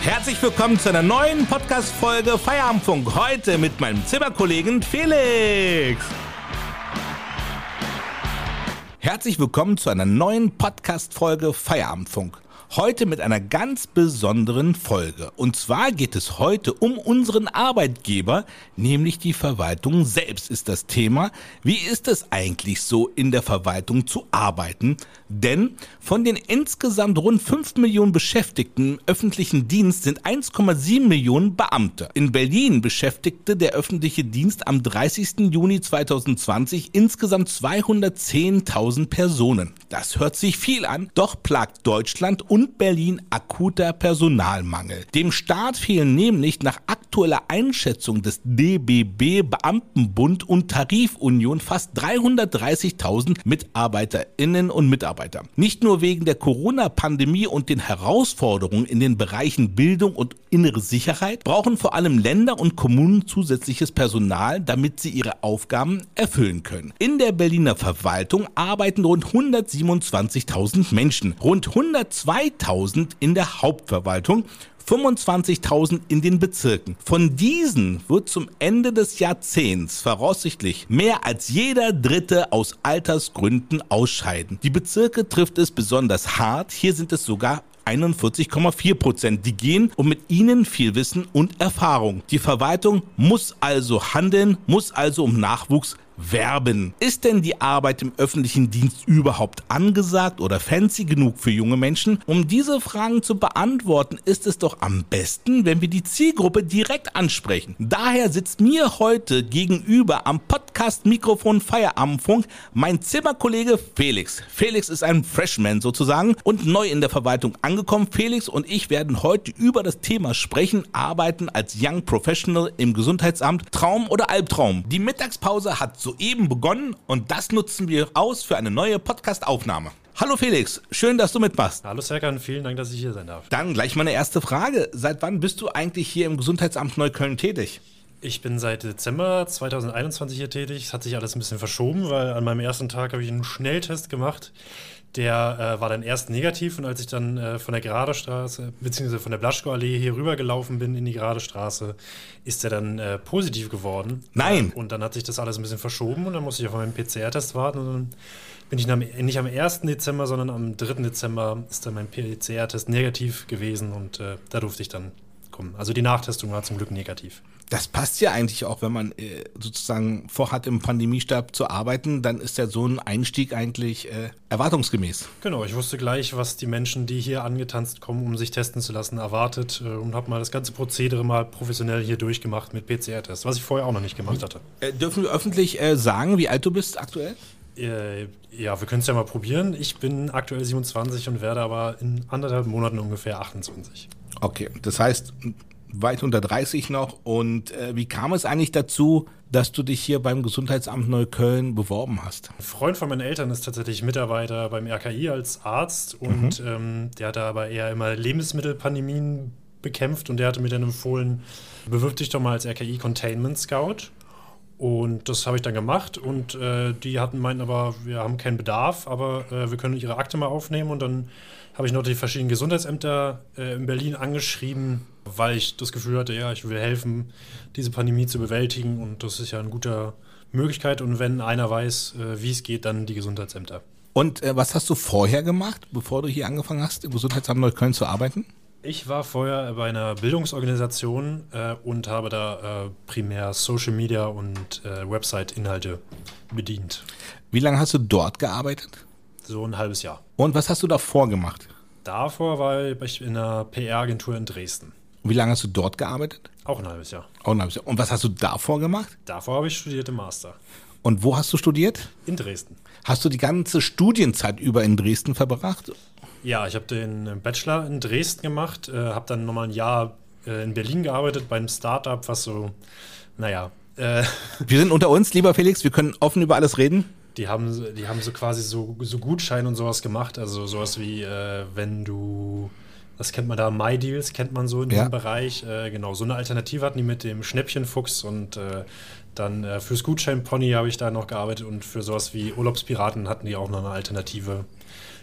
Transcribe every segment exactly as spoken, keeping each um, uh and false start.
Herzlich willkommen zu einer neuen Podcast-Folge Feierabendfunk. Heute mit meinem Zimmerkollegen Felix. Herzlich willkommen zu einer neuen Podcast-Folge Feierabendfunk. Heute mit einer ganz besonderen Folge. Und zwar geht es heute um unseren Arbeitgeber, nämlich die Verwaltung selbst ist das Thema. Wie ist es eigentlich so, in der Verwaltung zu arbeiten? Denn von den insgesamt rund fünf Millionen Beschäftigten im öffentlichen Dienst sind eins Komma sieben Millionen Beamte. In Berlin beschäftigte der öffentliche Dienst am dreißigsten Juni zweitausendzwanzig insgesamt zweihundertzehntausend Personen. Das hört sich viel an, doch plagt Deutschland und und Berlin akuter Personalmangel. Dem Staat fehlen nämlich nach aktueller Einschätzung des D B B Beamtenbund und Tarifunion fast dreihundertdreißigtausend MitarbeiterInnen und Mitarbeiter. Nicht nur wegen der Corona-Pandemie und den Herausforderungen in den Bereichen Bildung und innere Sicherheit brauchen vor allem Länder und Kommunen zusätzliches Personal, damit sie ihre Aufgaben erfüllen können. In der Berliner Verwaltung arbeiten rund hundertsiebenundzwanzigtausend Menschen, rund hundertzweitausend in der Hauptverwaltung, fünfundzwanzigtausend in den Bezirken. Von diesen wird zum Ende des Jahrzehnts voraussichtlich mehr als jeder Dritte aus Altersgründen ausscheiden. Die Bezirke trifft es besonders hart, hier sind es sogar einundvierzig Komma vier Prozent, die gehen und mit ihnen viel Wissen und Erfahrung. Die Verwaltung muss also handeln, muss also um Nachwuchs werben. Ist denn die Arbeit im öffentlichen Dienst überhaupt angesagt oder fancy genug für junge Menschen? Um diese Fragen zu beantworten, ist es doch am besten, wenn wir die Zielgruppe direkt ansprechen. Daher sitzt mir heute gegenüber am Podcast-Mikrofon Feierabendfunk mein Zimmerkollege Felix. Felix ist ein Freshman sozusagen und neu in der Verwaltung angekommen. Felix und ich werden heute über das Thema sprechen, Arbeiten als Young Professional im Gesundheitsamt, Traum oder Albtraum. Die Mittagspause hat soeben begonnen und das nutzen wir aus für eine neue Podcast-Aufnahme. Hallo Felix, schön, dass du mitmachst. Hallo Serkan, vielen Dank, dass ich hier sein darf. Dann gleich meine erste Frage. Seit wann bist du eigentlich hier im Gesundheitsamt Neukölln tätig? Ich bin seit Dezember zweitausendeinundzwanzig hier tätig. Es hat sich alles ein bisschen verschoben, weil an meinem ersten Tag habe ich einen Schnelltest gemacht. Der äh, war dann erst negativ und als ich dann äh, von der Geradestraße bzw. von der Blaschko-Allee hier rübergelaufen bin in die Geradestraße, ist der dann äh, positiv geworden. Nein! Äh, und dann hat sich das alles ein bisschen verschoben und dann musste ich auf meinen P C R-Test warten und dann bin ich am, nicht am ersten Dezember, sondern am dritten Dezember ist dann mein P C R-Test negativ gewesen und äh, da durfte ich dann kommen. Also die Nachtestung war zum Glück negativ. Das passt ja eigentlich auch, wenn man äh, sozusagen vorhat, im Pandemiestab zu arbeiten, dann ist ja so ein Einstieg eigentlich äh, erwartungsgemäß. Genau, ich wusste gleich, was die Menschen, die hier angetanzt kommen, um sich testen zu lassen, erwartet äh, und habe mal das ganze Prozedere mal professionell hier durchgemacht mit P C R-Test, was ich vorher auch noch nicht gemacht hatte. Äh, dürfen wir öffentlich äh, sagen, wie alt du bist aktuell? Äh, ja, wir können es ja mal probieren. Ich bin aktuell siebenundzwanzig und werde aber in anderthalb Monaten ungefähr achtundzwanzig. Okay, das heißt weit unter dreißig noch. Und äh, wie kam es eigentlich dazu, dass du dich hier beim Gesundheitsamt Neukölln beworben hast? Ein Freund von meinen Eltern ist tatsächlich Mitarbeiter beim R K I als Arzt und mhm. ähm, der hat da aber eher immer Lebensmittelpandemien bekämpft und der hatte mir dann empfohlen, bewirb dich doch mal als R K I Containment Scout. Und das habe ich dann gemacht und äh, die hatten meinten aber, wir haben keinen Bedarf, aber äh, wir können ihre Akte mal aufnehmen und dann habe ich noch die verschiedenen Gesundheitsämter äh, in Berlin angeschrieben, weil ich das Gefühl hatte, ja, ich will helfen, diese Pandemie zu bewältigen und das ist ja eine gute Möglichkeit und wenn einer weiß, äh, wie es geht, dann die Gesundheitsämter. Und äh, was hast du vorher gemacht, bevor du hier angefangen hast, im Gesundheitsamt Neukölln zu arbeiten? Ich war vorher bei einer Bildungsorganisation äh, und habe da äh, primär Social Media und äh, Website-Inhalte bedient. Wie lange hast du dort gearbeitet? So ein halbes Jahr. Und was hast du davor gemacht? Davor war ich in einer P R-Agentur in Dresden. Wie lange hast du dort gearbeitet? Auch ein halbes Jahr. Auch ein halbes Jahr. Und was hast du davor gemacht? Davor habe ich studiert im Master. Und wo hast du studiert? In Dresden. Hast du die ganze Studienzeit über in Dresden verbracht? Ja, ich habe den Bachelor in Dresden gemacht, äh, habe dann nochmal ein Jahr äh, in Berlin gearbeitet bei einem Startup, was so, naja. Äh, wir sind unter uns, lieber Felix, wir können offen über alles reden. Die haben, die haben so quasi so, so Gutscheine und sowas gemacht, also sowas wie, äh, wenn du, das kennt man da, MyDeals kennt man so in diesem ja. Bereich, äh, genau, so eine Alternative hatten die mit dem Schnäppchenfuchs und äh, dann äh, fürs Gutschein-Pony habe ich da noch gearbeitet und für sowas wie Urlaubspiraten hatten die auch noch eine Alternative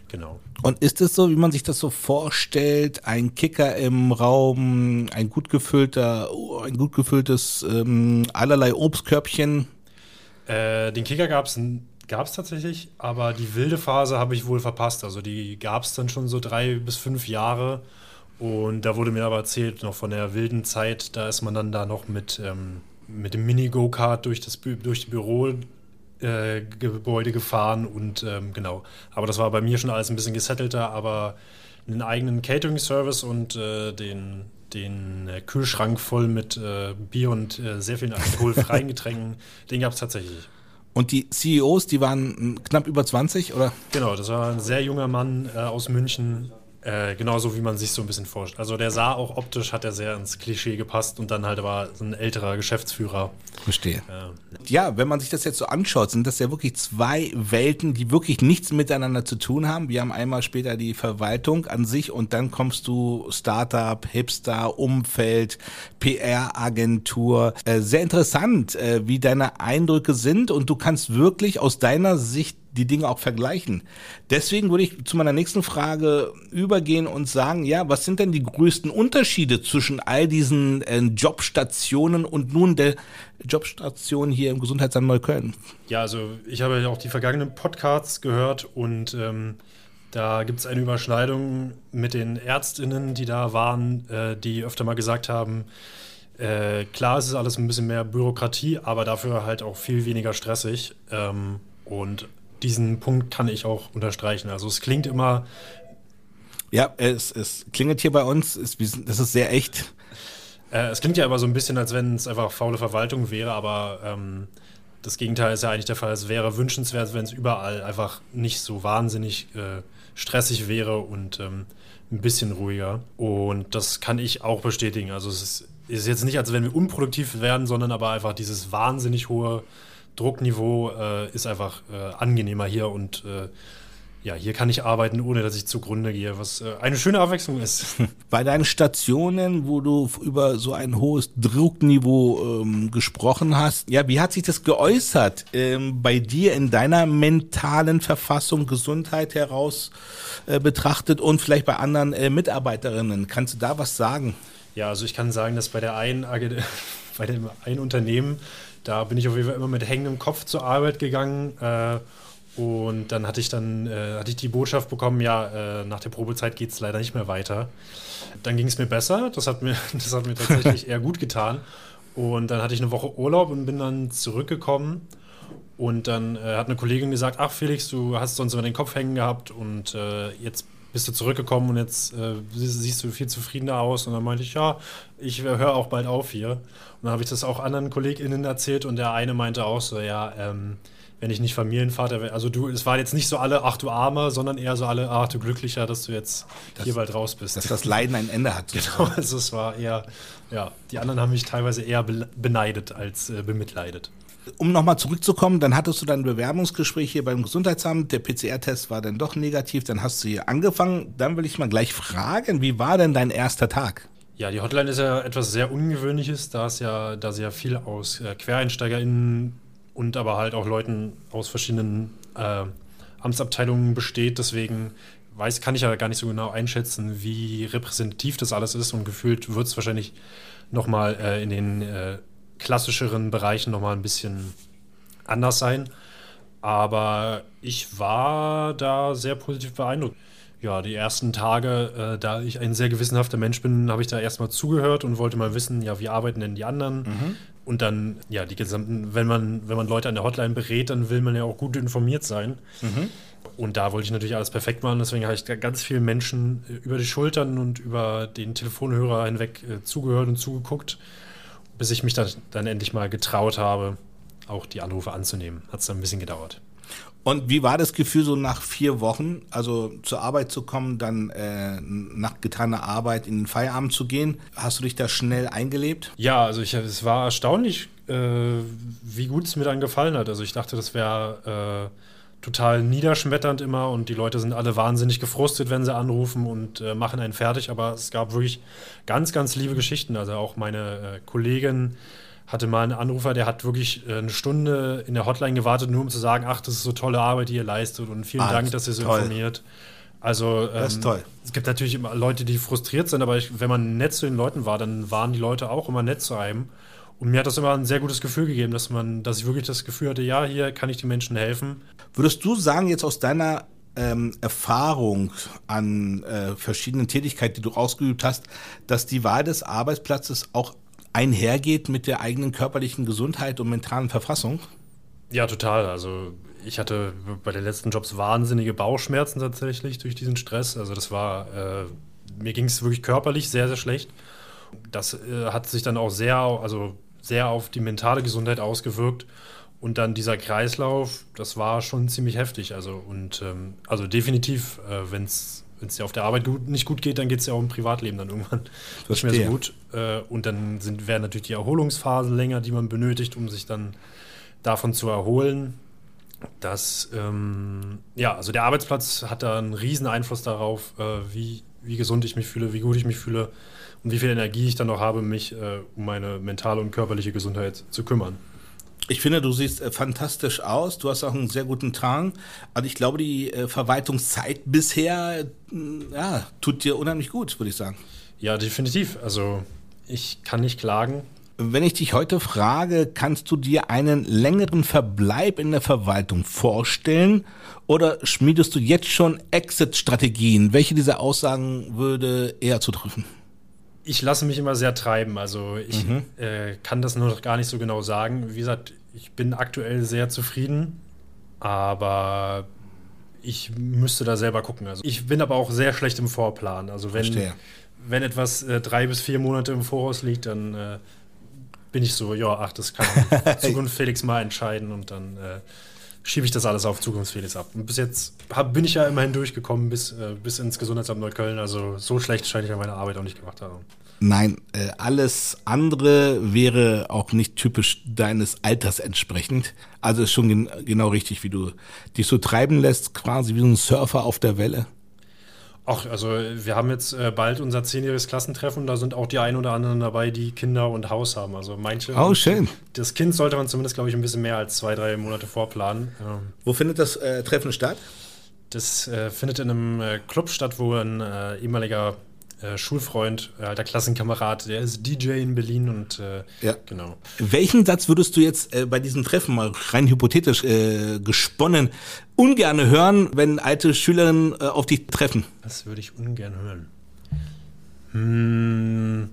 Genau. Und ist es so, wie man sich das so vorstellt, ein Kicker im Raum, ein gut gefüllter, ein gut gefülltes ähm, allerlei Obstkörbchen? Äh, den Kicker gab es gab's tatsächlich, aber die wilde Phase habe ich wohl verpasst. Also die gab es dann schon so drei bis fünf Jahre. Und da wurde mir aber erzählt, noch von der wilden Zeit, da ist man dann da noch mit, ähm, mit dem Mini-Go-Kart durch das Bü- durch die Bürogebäude äh, gefahren und ähm, genau. Aber das war bei mir schon alles ein bisschen gesettelter, aber einen eigenen Catering-Service und äh, den, den äh, Kühlschrank voll mit äh, Bier und äh, sehr vielen alkoholfreien Getränken, den gab es tatsächlich. Und die C E Os, die waren knapp über zwanzig, oder? Genau, das war ein sehr junger Mann äh, aus München. Äh, genauso wie man sich so ein bisschen vorstellt. Also der sah auch optisch, hat er sehr ins Klischee gepasst und dann halt war so ein älterer Geschäftsführer. Verstehe. Ja. Ja, wenn man sich das jetzt so anschaut, sind das ja wirklich zwei Welten, die wirklich nichts miteinander zu tun haben. Wir haben einmal später die Verwaltung an sich und dann kommst du Startup, Hipster, Umfeld, P R-Agentur. Äh, sehr interessant, äh, wie deine Eindrücke sind und du kannst wirklich aus deiner Sicht die Dinge auch vergleichen. Deswegen würde ich zu meiner nächsten Frage übergehen und sagen, ja, was sind denn die größten Unterschiede zwischen all diesen äh, Jobstationen und nun der Jobstation hier im Gesundheitsamt Neukölln? Ja, also ich habe ja auch die vergangenen Podcasts gehört und ähm, da gibt es eine Überschneidung mit den ÄrztInnen, die da waren, äh, die öfter mal gesagt haben, äh, klar, es ist alles ein bisschen mehr Bürokratie, aber dafür halt auch viel weniger stressig. Ähm, und diesen Punkt kann ich auch unterstreichen. Also es klingt immer... Ja, es, es klingelt hier bei uns, es, das ist sehr echt. Äh, es klingt ja aber so ein bisschen, als wenn es einfach faule Verwaltung wäre, aber ähm, das Gegenteil ist ja eigentlich der Fall. Es wäre wünschenswert, wenn es überall einfach nicht so wahnsinnig äh, stressig wäre und ähm, ein bisschen ruhiger. Und das kann ich auch bestätigen. Also es ist, ist jetzt nicht, als wenn wir unproduktiv werden, sondern aber einfach dieses wahnsinnig hohe Druckniveau äh, ist einfach äh, angenehmer hier und äh, ja, hier kann ich arbeiten, ohne dass ich zugrunde gehe, was äh, eine schöne Abwechslung ist. Bei deinen Stationen, wo du über so ein hohes Druckniveau ähm, gesprochen hast, ja, wie hat sich das geäußert ähm, bei dir in deiner mentalen Verfassung, Gesundheit heraus äh, betrachtet und vielleicht bei anderen äh, Mitarbeiterinnen? Kannst du da was sagen? Ja, also ich kann sagen, dass bei der einen, bei dem einen Unternehmen, da bin ich auf jeden Fall immer mit hängendem Kopf zur Arbeit gegangen äh, und dann hatte ich dann äh, hatte ich die Botschaft bekommen, ja, äh, nach der Probezeit geht es leider nicht mehr weiter. Dann ging es mir besser, das hat mir, das hat mir tatsächlich eher gut getan und dann hatte ich eine Woche Urlaub und bin dann zurückgekommen und dann äh, hat eine Kollegin gesagt, ach Felix, du hast sonst immer den Kopf hängen gehabt und äh, jetzt bist du zurückgekommen und jetzt äh, siehst du viel zufriedener aus. Und dann meinte ich, ja, ich höre auch bald auf hier. Und dann habe ich das auch anderen KollegInnen erzählt und der eine meinte auch so, ja, ähm, wenn ich nicht Familienvater wäre, also du, es waren jetzt nicht so alle, ach du Armer, sondern eher so alle, ach du Glücklicher, dass du jetzt das, hier bald raus bist. Dass das Leiden ein Ende hat. Genau, also es war eher, ja, die anderen haben mich teilweise eher beneidet als äh, bemitleidet. Um nochmal zurückzukommen, dann hattest du dein Bewerbungsgespräch hier beim Gesundheitsamt, der P C R-Test war dann doch negativ, dann hast du hier angefangen. Dann will ich mal gleich fragen, wie war denn dein erster Tag? Ja, die Hotline ist ja etwas sehr Ungewöhnliches, da es ja, da sie ja viel aus äh, QuereinsteigerInnen und aber halt auch Leuten aus verschiedenen äh, Amtsabteilungen besteht. Deswegen weiß, kann ich ja gar nicht so genau einschätzen, wie repräsentativ das alles ist und gefühlt wird es wahrscheinlich nochmal äh, in den äh, klassischeren Bereichen nochmal ein bisschen anders sein. Aber ich war da sehr positiv beeindruckt. Ja, die ersten Tage, äh, da ich ein sehr gewissenhafter Mensch bin, habe ich da erstmal zugehört und wollte mal wissen, ja, wie arbeiten denn die anderen? Mhm. Und dann, ja, die gesamten, wenn man, wenn man Leute an der Hotline berät, dann will man ja auch gut informiert sein. Mhm. Und da wollte ich natürlich alles perfekt machen, deswegen habe ich da ganz vielen Menschen über die Schultern und über den Telefonhörer hinweg äh, zugehört und zugeguckt, bis ich mich dann, dann endlich mal getraut habe, auch die Anrufe anzunehmen. Hat es dann ein bisschen gedauert. Und wie war das Gefühl so nach vier Wochen, also zur Arbeit zu kommen, dann äh, nach getaner Arbeit in den Feierabend zu gehen? Hast du dich da schnell eingelebt? Ja, also ich, es war erstaunlich, äh, wie gut es mir dann gefallen hat. Also ich dachte, das wäre äh, total niederschmetternd immer und die Leute sind alle wahnsinnig gefrustet, wenn sie anrufen und äh, machen einen fertig. Aber es gab wirklich ganz, ganz liebe Geschichten. Also auch meine äh, Kollegin hatte mal einen Anrufer, der hat wirklich eine Stunde in der Hotline gewartet, nur um zu sagen, ach, das ist so tolle Arbeit, die ihr leistet und vielen ah, Dank, dass ihr so toll informiert. Also ähm, das ist toll. Es gibt natürlich immer Leute, die frustriert sind, aber ich, wenn man nett zu den Leuten war, dann waren die Leute auch immer nett zu einem. Und mir hat das immer ein sehr gutes Gefühl gegeben, dass man, dass ich wirklich das Gefühl hatte, ja, hier kann ich den Menschen helfen. Würdest du sagen, jetzt aus deiner ähm, Erfahrung an äh, verschiedenen Tätigkeiten, die du ausgeübt hast, dass die Wahl des Arbeitsplatzes auch einhergeht mit der eigenen körperlichen Gesundheit und mentalen Verfassung? Ja, total. Also ich hatte bei den letzten Jobs wahnsinnige Bauchschmerzen tatsächlich durch diesen Stress. Also das war, äh, mir ging es wirklich körperlich sehr, sehr schlecht. Das äh, hat sich dann auch sehr, also sehr auf die mentale Gesundheit ausgewirkt. Und dann dieser Kreislauf, das war schon ziemlich heftig. Also, und, ähm, also definitiv, äh, wenn es dir auf der Arbeit gut, nicht gut geht, dann geht es ja auch im Privatleben dann irgendwann nicht mehr so gut. Äh, und dann sind, werden natürlich die Erholungsphasen länger, die man benötigt, um sich dann davon zu erholen. Das, ähm, ja, also der Arbeitsplatz hat da einen riesen Einfluss darauf, äh, wie, wie gesund ich mich fühle, wie gut ich mich fühle und wie viel Energie ich dann noch habe, mich äh, um meine mentale und körperliche Gesundheit zu kümmern. Ich finde, du siehst äh, fantastisch aus. Du hast auch einen sehr guten Drang. Also ich glaube, die äh, Verwaltungszeit bisher, äh, ja, tut dir unheimlich gut, würde ich sagen. Ja, definitiv. Also ich kann nicht klagen. Wenn ich dich heute frage, kannst du dir einen längeren Verbleib in der Verwaltung vorstellen oder schmiedest du jetzt schon Exit-Strategien? Welche dieser Aussagen würde eher zutreffen? Ich lasse mich immer sehr treiben, also ich mhm. äh, kann das nur noch gar nicht so genau sagen. Wie gesagt, ich bin aktuell sehr zufrieden, aber ich müsste da selber gucken. Also ich bin aber auch sehr schlecht im Vorplan. Also wenn, wenn etwas äh, drei bis vier Monate im Voraus liegt, dann äh, bin ich so, ja, ach, das kann Zukunft Felix mal entscheiden und dann äh, schiebe ich das alles auf Zukunft Felix ab. Und bis jetzt hab, bin ich ja immerhin durchgekommen bis, äh, bis ins Gesundheitsamt Neukölln, also so schlecht scheine ich ja meine Arbeit auch nicht gemacht haben. Nein, äh, alles andere wäre auch nicht typisch deines Alters entsprechend. Also ist schon gen- genau richtig, wie du dich so treiben lässt, quasi wie so ein Surfer auf der Welle. Ach, also wir haben jetzt äh, bald unser zehnjähriges Klassentreffen, da sind auch die ein oder anderen dabei, die Kinder und Haus haben. Also manche. Oh, schön. Das Kind sollte man zumindest, glaube ich, ein bisschen mehr als zwei, drei Monate vorplanen. Ähm, Wo findet das äh, Treffen statt? Das äh, findet in einem äh, Club statt, wo ein äh, ehemaliger äh, Schulfreund, äh, alter Klassenkamerad, der ist D J in Berlin und äh, ja. Genau. Welchen Satz würdest du jetzt äh, bei diesem Treffen, mal rein hypothetisch äh, gesponnen, ungerne hören, wenn alte Schülerinnen äh, auf dich treffen? Das würde ich ungern hören. Hm.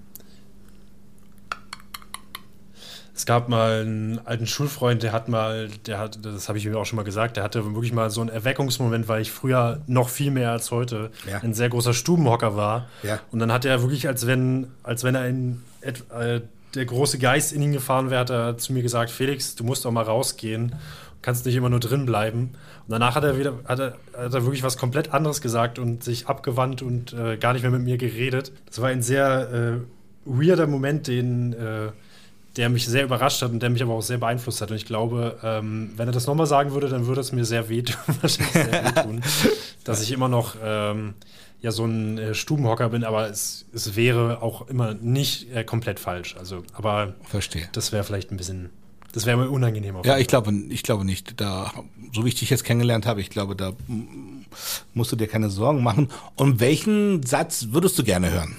Es gab mal einen alten Schulfreund, der hat mal, der hat, das habe ich ihm auch schon mal gesagt, der hatte wirklich mal so einen Erweckungsmoment, weil ich früher noch viel mehr als heute ja. ein sehr großer Stubenhocker war. Ja. Und dann hat er wirklich, als wenn, als wenn er in, äh, der große Geist in ihn gefahren wäre, hat er zu mir gesagt, Felix, du musst doch mal rausgehen, kannst nicht immer nur drin bleiben. Und danach hat er wieder, hat er, hat er wirklich was komplett anderes gesagt und sich abgewandt und äh, gar nicht mehr mit mir geredet. Das war ein sehr äh, weirder Moment, den äh, der mich sehr überrascht hat und der mich aber auch sehr beeinflusst hat. Und ich glaube, ähm, wenn er das nochmal sagen würde, dann würde es mir sehr wehtun, wahrscheinlich sehr wehtun, dass ich immer noch ähm, ja, so ein äh, Stubenhocker bin, aber es, es wäre auch immer nicht äh, komplett falsch. Also, aber Verstehe. Das wäre vielleicht ein bisschen, das wäre mir unangenehm. Ja, ich glaube, ich glaube nicht. Da, so wie ich dich jetzt kennengelernt habe, ich glaube, da musst du dir keine Sorgen machen. Und welchen Satz würdest du gerne hören?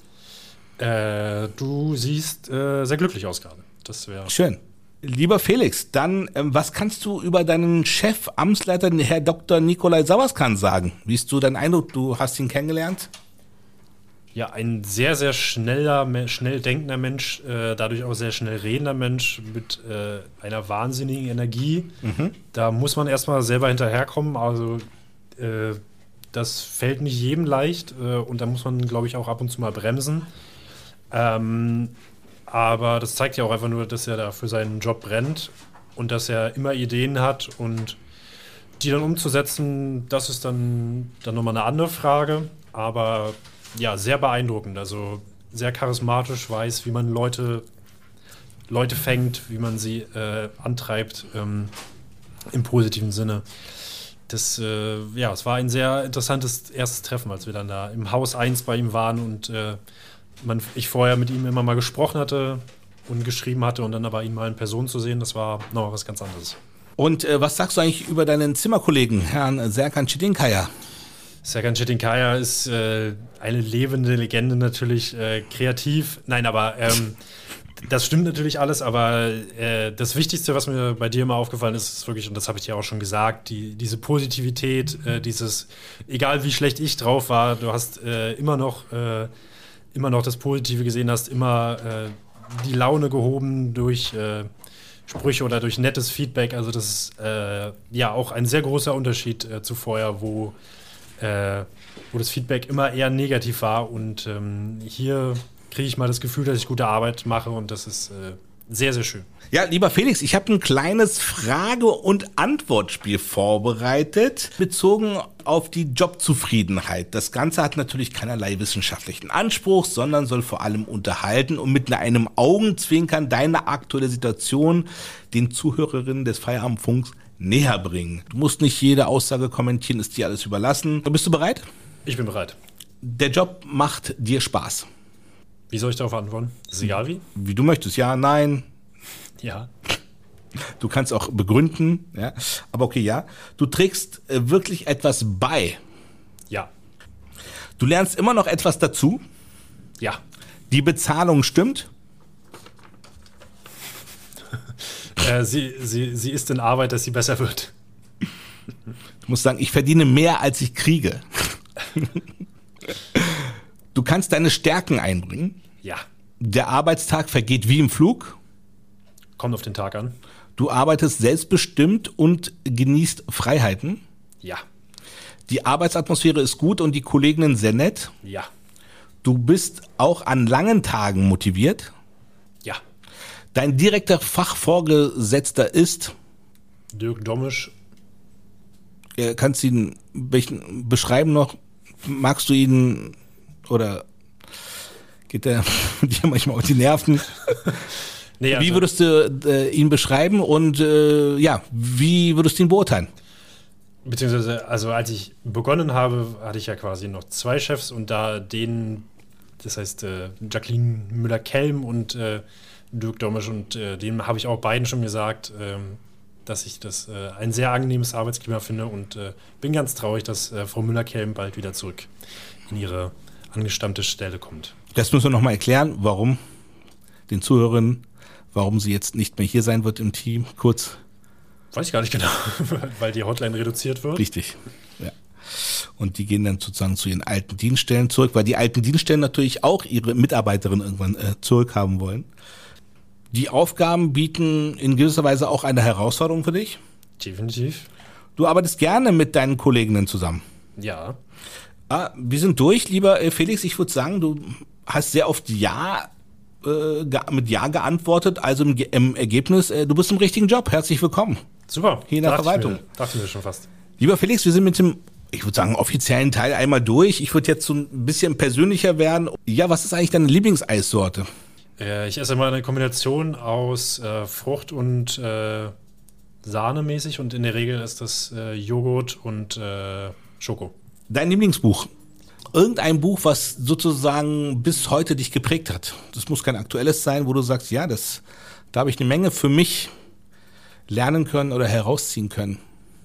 Äh, du siehst äh, sehr glücklich aus gerade. Das wäre schön. Lieber Felix, dann ähm, was kannst du über deinen Chef, Amtsleiter, den Herr Doktor Nikolai Sauerskan sagen? Wie ist so dein Eindruck? Du hast ihn kennengelernt? Ja, ein sehr, sehr schneller, schnell denkender Mensch, äh, dadurch auch sehr schnell redender Mensch mit äh, einer wahnsinnigen Energie. Mhm. Da muss man erstmal selber hinterherkommen. Also äh, das fällt nicht jedem leicht äh, und da muss man, glaube ich, auch ab und zu mal bremsen. Ähm, aber das zeigt ja auch einfach nur, dass er da für seinen Job brennt und dass er immer Ideen hat und die dann umzusetzen, das ist dann, dann nochmal eine andere Frage. Aber ja, sehr beeindruckend, also sehr charismatisch, weiß, wie man Leute, Leute fängt, wie man sie äh, antreibt, ähm, im positiven Sinne. Das, äh, ja, es war ein sehr interessantes erstes Treffen, als wir dann da im Haus eins bei ihm waren und äh, man, ich vorher mit ihm immer mal gesprochen hatte und geschrieben hatte und dann aber ihn mal in Person zu sehen, das war noch was ganz anderes. Und äh, was sagst du eigentlich über deinen Zimmerkollegen, Herrn Serkan Çetinkaya? Serkan Çetinkaya ist äh, eine lebende Legende natürlich, äh, kreativ. Nein, aber ähm, das stimmt natürlich alles, aber äh, das Wichtigste, was mir bei dir immer aufgefallen ist, ist wirklich, und das habe ich dir auch schon gesagt, die, diese Positivität, äh, dieses, egal wie schlecht ich drauf war, du hast äh, immer noch äh, immer noch das Positive gesehen, hast immer äh, die Laune gehoben durch äh, Sprüche oder durch nettes Feedback. Also das ist äh, ja auch ein sehr großer Unterschied äh, zu vorher, wo, äh, wo das Feedback immer eher negativ war. Und ähm, hier kriege ich mal das Gefühl, dass ich gute Arbeit mache und das ist äh, sehr, sehr schön. Ja, lieber Felix, ich habe ein kleines Frage- und Antwortspiel vorbereitet, bezogen auf die Jobzufriedenheit. Das Ganze hat natürlich keinerlei wissenschaftlichen Anspruch, sondern soll vor allem unterhalten und mit einem Augenzwinkern deine aktuelle Situation den Zuhörerinnen des Feierabendfunks näher bringen. Du musst nicht jede Aussage kommentieren, ist dir alles überlassen. Bist du bereit? Ich bin bereit. Der Job macht dir Spaß. Wie soll ich darauf antworten? Ist egal wie? Wie du möchtest, ja, nein. Ja. Du kannst auch begründen, ja. Aber okay, ja. Du trägst äh, wirklich etwas bei. Ja. Du lernst immer noch etwas dazu. Ja. Die Bezahlung stimmt. äh, sie, sie, sie ist in Arbeit, dass sie besser wird. Du musst sagen, ich verdiene mehr, als ich kriege. Du kannst deine Stärken einbringen. Ja. Der Arbeitstag vergeht wie im Flug. Kommt auf den Tag an. Du arbeitest selbstbestimmt und genießt Freiheiten. Ja. Die Arbeitsatmosphäre ist gut und die Kolleginnen sehr nett. Ja. Du bist auch an langen Tagen motiviert. Ja. Dein direkter Fachvorgesetzter ist. Dirk Domisch. Äh, kannst du ihn welchen, beschreiben noch? Magst du ihn oder geht der dir manchmal auf die Nerven? Nee, also, wie würdest du äh, ihn beschreiben und äh, ja, wie würdest du ihn beurteilen? Beziehungsweise, also als ich begonnen habe, hatte ich ja quasi noch zwei Chefs und da den, das heißt äh, Jacqueline Müller-Kelm und äh, Dirk Domisch und äh, dem habe ich auch beiden schon gesagt, äh, dass ich das äh, ein sehr angenehmes Arbeitsklima finde und äh, bin ganz traurig, dass äh, Frau Müller-Kelm bald wieder zurück in ihre angestammte Stelle kommt. Das müssen wir nochmal erklären, warum den Zuhörern, warum sie jetzt nicht mehr hier sein wird im Team, kurz. Weiß ich gar nicht genau, weil die Hotline reduziert wird. Richtig, ja. Und die gehen dann sozusagen zu ihren alten Dienststellen zurück, weil die alten Dienststellen natürlich auch ihre Mitarbeiterinnen irgendwann äh, zurückhaben wollen. Die Aufgaben bieten in gewisser Weise auch eine Herausforderung für dich. Definitiv. Du arbeitest gerne mit deinen Kolleginnen zusammen. Ja. Ah, wir sind durch, lieber Felix. Ich würde sagen, du hast sehr oft Ja äh, mit Ja geantwortet. Also im, im Ergebnis, äh, du bist im richtigen Job. Herzlich willkommen. Super. Hier in der Verwaltung. Ich mir, dachte mir schon fast. Lieber Felix, wir sind mit dem, ich würde sagen, offiziellen Teil einmal durch. Ich würde jetzt so ein bisschen persönlicher werden. Ja, was ist eigentlich deine Lieblingseissorte? Äh, ich esse immer eine Kombination aus äh, Frucht und äh, Sahne mäßig und in der Regel ist das äh, Joghurt und äh, Schoko. Dein Lieblingsbuch? Irgendein Buch, was sozusagen bis heute dich geprägt hat. Das muss kein aktuelles sein, wo du sagst, ja, das, da habe ich eine Menge für mich lernen können oder herausziehen können.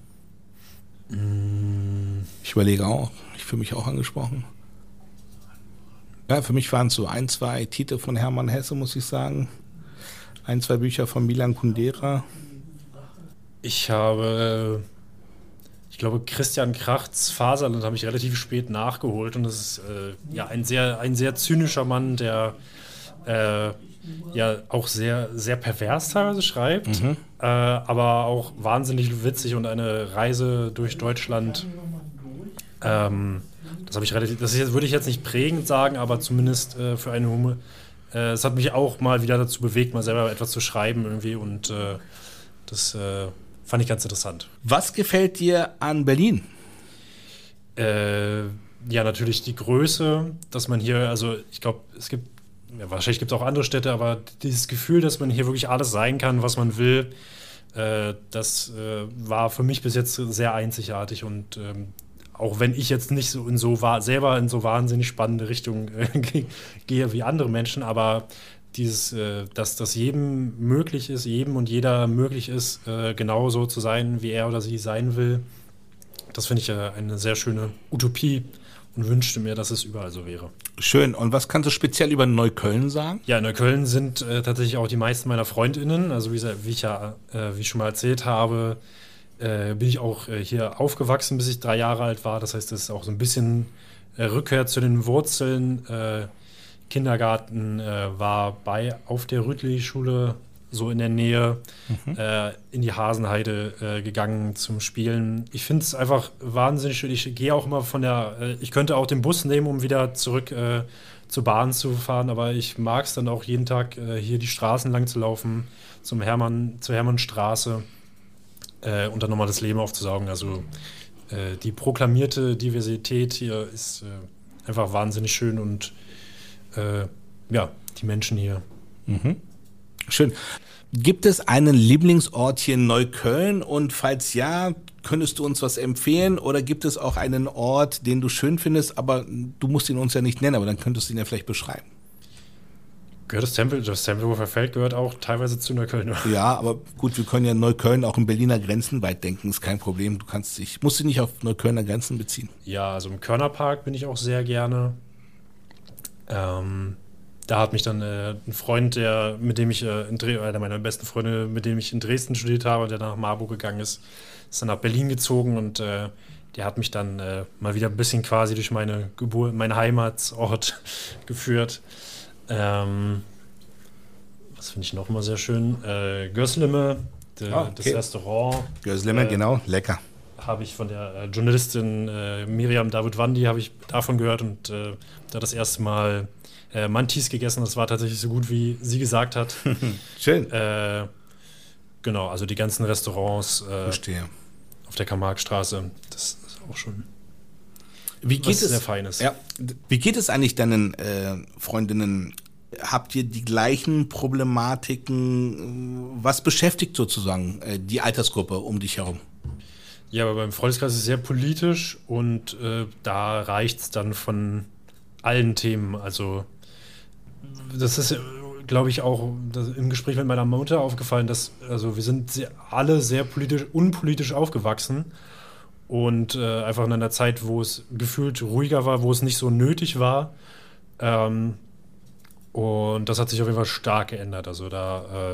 Mm. Ich überlege auch, ich fühle mich auch angesprochen. Ja, für mich waren es so ein, zwei Titel von Hermann Hesse, muss ich sagen. Ein, zwei Bücher von Milan Kundera. Ich habe, ich glaube, Christian Krachts Faserland habe ich relativ spät nachgeholt und das ist äh, ja ein sehr, ein sehr zynischer Mann, der äh, ja auch sehr, sehr pervers teilweise schreibt, Mhm. äh, aber auch wahnsinnig witzig und eine Reise durch Deutschland. Ähm, das habe ich relativ, das ist, würde ich jetzt nicht prägend sagen, aber zumindest äh, für eine Hume. Äh, es hat mich auch mal wieder dazu bewegt, mal selber etwas zu schreiben irgendwie und äh, das äh, fand ich ganz interessant. Was gefällt dir an Berlin? Äh, ja, natürlich die Größe, dass man hier, also ich glaube, es gibt, ja, wahrscheinlich gibt es auch andere Städte, aber dieses Gefühl, dass man hier wirklich alles sein kann, was man will, äh, das äh, war für mich bis jetzt sehr einzigartig und ähm, auch wenn ich jetzt nicht so in so selber in so wahnsinnig spannende Richtungen äh, gehe wie andere Menschen, aber dieses, äh, dass das jedem möglich ist, jedem und jeder möglich ist, äh, genauso zu sein, wie er oder sie sein will, Das finde ich äh, eine sehr schöne Utopie und wünschte mir, dass es überall so wäre. Schön. Und was kannst du speziell über Neukölln sagen? Ja, in Neukölln sind äh, tatsächlich auch die meisten meiner FreundInnen. Also wie, wie ich ja äh, wie ich schon mal erzählt habe, äh, bin ich auch äh, hier aufgewachsen, bis ich drei Jahre alt war. Das heißt, das ist auch so ein bisschen äh, Rückkehr zu den Wurzeln. Äh, Kindergarten äh, war bei auf der Rütli-Schule, so in der Nähe, mhm. äh, in die Hasenheide äh, gegangen zum Spielen. Ich finde es einfach wahnsinnig schön. Ich gehe auch immer von der, äh, ich könnte auch den Bus nehmen, um wieder zurück äh, zur Bahn zu fahren, aber ich mag es dann auch jeden Tag äh, hier die Straßen lang zu laufen, zum Hermann, zur Hermannstraße äh, und dann nochmal das Leben aufzusaugen. Also äh, die proklamierte Diversität hier ist äh, einfach wahnsinnig schön und äh, ja, die Menschen hier. Mhm. Schön. Gibt es einen Lieblingsort hier in Neukölln? Und falls ja, könntest du uns was empfehlen? Oder gibt es auch einen Ort, den du schön findest, aber du musst ihn uns ja nicht nennen, aber dann könntest du ihn ja vielleicht beschreiben. Gehört das Tempel, das Tempelhofer Feld gehört auch teilweise zu Neukölln. Ja, aber gut, wir können ja Neukölln auch in Berliner Grenzen weit denken, ist kein Problem. Du kannst dich, musst dich nicht auf Neuköllner Grenzen beziehen. Ja, also im Körnerpark bin ich auch sehr gerne. Ähm, da hat mich dann äh, ein Freund, der, mit dem ich äh, in Dre- einer meiner besten Freunde, mit dem ich in Dresden studiert habe, der nach Marburg gegangen ist, ist dann nach Berlin gezogen und äh, der hat mich dann äh, mal wieder ein bisschen quasi durch meine Geburt, meinen Heimatsort geführt. Ähm, was finde ich noch mal sehr schön? Äh, Gösleme, de, oh, okay. Das Restaurant. Gösleme, äh, genau, lecker. Habe ich von der äh, Journalistin äh, Miriam David-Wandi habe ich davon gehört und äh, da das erste Mal äh, Mantis gegessen. Das war tatsächlich so gut, wie sie gesagt hat. Schön. Äh, genau, also die ganzen Restaurants äh, Verstehe. Auf der Karl-Marx-Straße, das ist auch schon wie geht was es, sehr Feines. Ja, wie geht es eigentlich deinen äh, Freundinnen? Habt ihr die gleichen Problematiken? Was beschäftigt sozusagen äh, die Altersgruppe um dich herum? Ja, aber beim Freundeskreis ist es sehr politisch und äh, da reicht es dann von allen Themen. Also das ist, glaube ich, auch das, im Gespräch mit meiner Mutter aufgefallen, dass also wir sind sehr, alle sehr politisch, unpolitisch aufgewachsen und äh, einfach in einer Zeit, wo es gefühlt ruhiger war, wo es nicht so nötig war. Ähm, und das hat sich auf jeden Fall stark geändert. Also da, äh,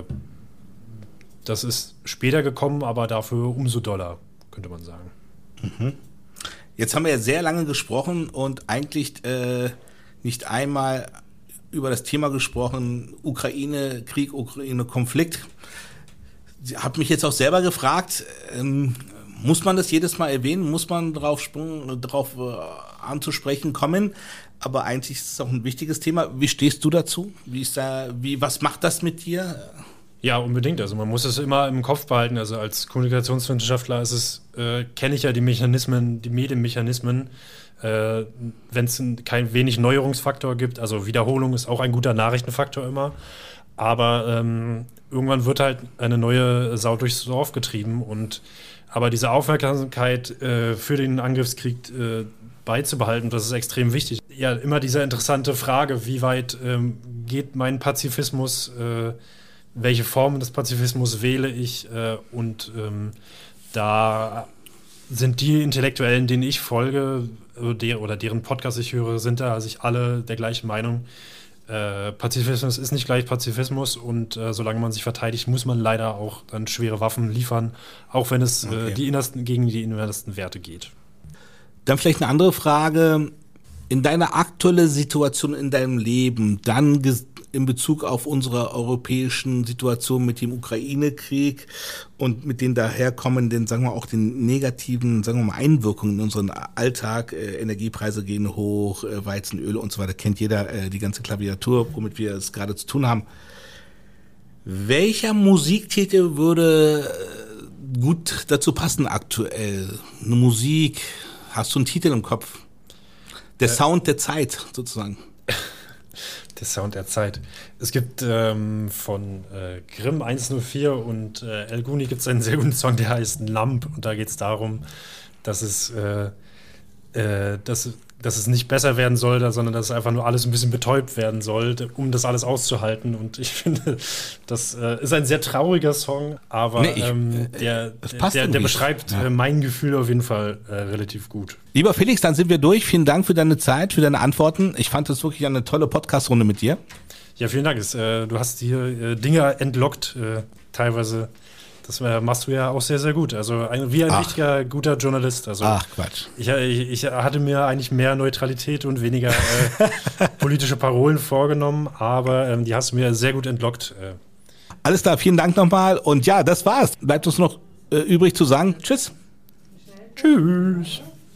das ist später gekommen, aber dafür umso doller, könnte man sagen. Mhm. Jetzt haben wir ja sehr lange gesprochen und eigentlich äh, nicht einmal über das Thema gesprochen, Ukraine, Krieg, Ukraine, Konflikt. Ich habe mich jetzt auch selber gefragt, ähm, muss man das jedes Mal erwähnen? Muss man darauf drauf, äh, anzusprechen kommen? Aber eigentlich ist es auch ein wichtiges Thema. Wie stehst du dazu? Wie ist da, wie, was macht das mit dir? Ja, unbedingt. Also man muss es immer im Kopf behalten. Also als Kommunikationswissenschaftler ist es, äh, kenne ich ja die Mechanismen, die Medienmechanismen. Äh, wenn es kein wenig Neuerungsfaktor gibt, also Wiederholung ist auch ein guter Nachrichtenfaktor immer. Aber ähm, irgendwann wird halt eine neue Sau durchs Dorf getrieben und aber diese Aufmerksamkeit äh, für den Angriffskrieg äh, beizubehalten, das ist extrem wichtig. Ja, immer diese interessante Frage, wie weit ähm, geht mein Pazifismus, äh, welche Formen des Pazifismus wähle ich äh, und ähm, da sind die Intellektuellen, denen ich folge der, oder deren Podcast ich höre, sind da sich alle der gleichen Meinung. Äh, Pazifismus ist nicht gleich Pazifismus und äh, solange man sich verteidigt, muss man leider auch dann schwere Waffen liefern, auch wenn es okay. äh, die innersten, gegen die innersten Werte geht. Dann vielleicht eine andere Frage. In deiner aktuellen Situation in deinem Leben, dann in Bezug auf unsere europäischen Situation mit dem Ukraine-Krieg und mit den daherkommenden, sagen wir auch den negativen, sagen wir mal, Einwirkungen in unseren Alltag, äh, Energiepreise gehen hoch, äh, Weizenöl und so weiter, kennt jeder äh, die ganze Klaviatur, womit wir es gerade zu tun haben. Welcher Musiktitel würde äh, gut dazu passen aktuell? Eine Musik, hast du einen Titel im Kopf? Der äh, Sound der Zeit, sozusagen. Der Sound der Zeit. Es gibt ähm, von äh, Grimm eins null vier und äh, El Guni gibt es einen sehr guten Song, der heißt Lamp. Und da geht es darum, dass es, äh, äh, dass dass es nicht besser werden soll, sondern dass einfach nur alles ein bisschen betäubt werden soll, um das alles auszuhalten. Und ich finde, das äh, ist ein sehr trauriger Song, aber nee, ich, ähm, der, der, der beschreibt ja. äh, mein Gefühl auf jeden Fall äh, relativ gut. Lieber Felix, dann sind wir durch. Vielen Dank für deine Zeit, für deine Antworten. Ich fand das wirklich eine tolle Podcast-Runde mit dir. Ja, vielen Dank. Es, äh, du hast hier äh, Dinge entlockt, äh, teilweise. Das machst du ja auch sehr, sehr gut. Also ein, wie ein Ach. richtiger, guter Journalist. Also Ach, Quatsch. Ich, ich, ich hatte mir eigentlich mehr Neutralität und weniger äh, politische Parolen vorgenommen, aber ähm, die hast du mir sehr gut entlockt. Äh. Alles klar, vielen Dank nochmal. Und ja, das war's. Bleibt uns noch äh, übrig zu sagen, tschüss. Tschüss.